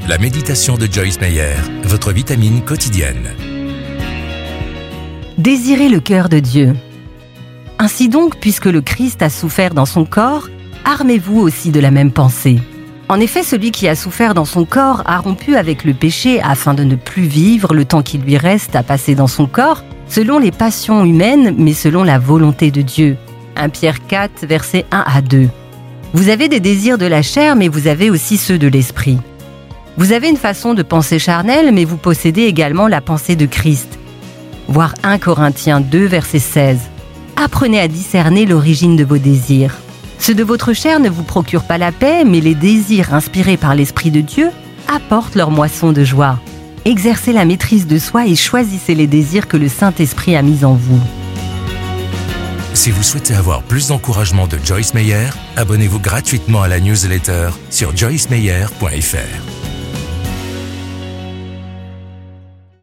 La méditation de Joyce Meyer, votre vitamine quotidienne. Désirez le cœur de Dieu. Ainsi donc, puisque le Christ a souffert dans son corps, armez-vous aussi de la même pensée. En effet, celui qui a souffert dans son corps a rompu avec le péché afin de ne plus vivre le temps qui lui reste à passer dans son corps, selon les passions humaines, mais selon la volonté de Dieu. 1 Pierre 4, versets 1 à 2. Vous avez des désirs de la chair, mais vous avez aussi ceux de l'esprit. Vous avez une façon de penser charnelle, mais vous possédez également la pensée de Christ. Voir 1 Corinthiens 2, verset 16. Apprenez à discerner l'origine de vos désirs. Ceux de votre chair ne vous procurent pas la paix, mais les désirs inspirés par l'Esprit de Dieu apportent leur moisson de joie. Exercez la maîtrise de soi et choisissez les désirs que le Saint-Esprit a mis en vous. Si vous souhaitez avoir plus d'encouragement de Joyce Meyer, abonnez-vous gratuitement à la newsletter sur joycemeyer.fr.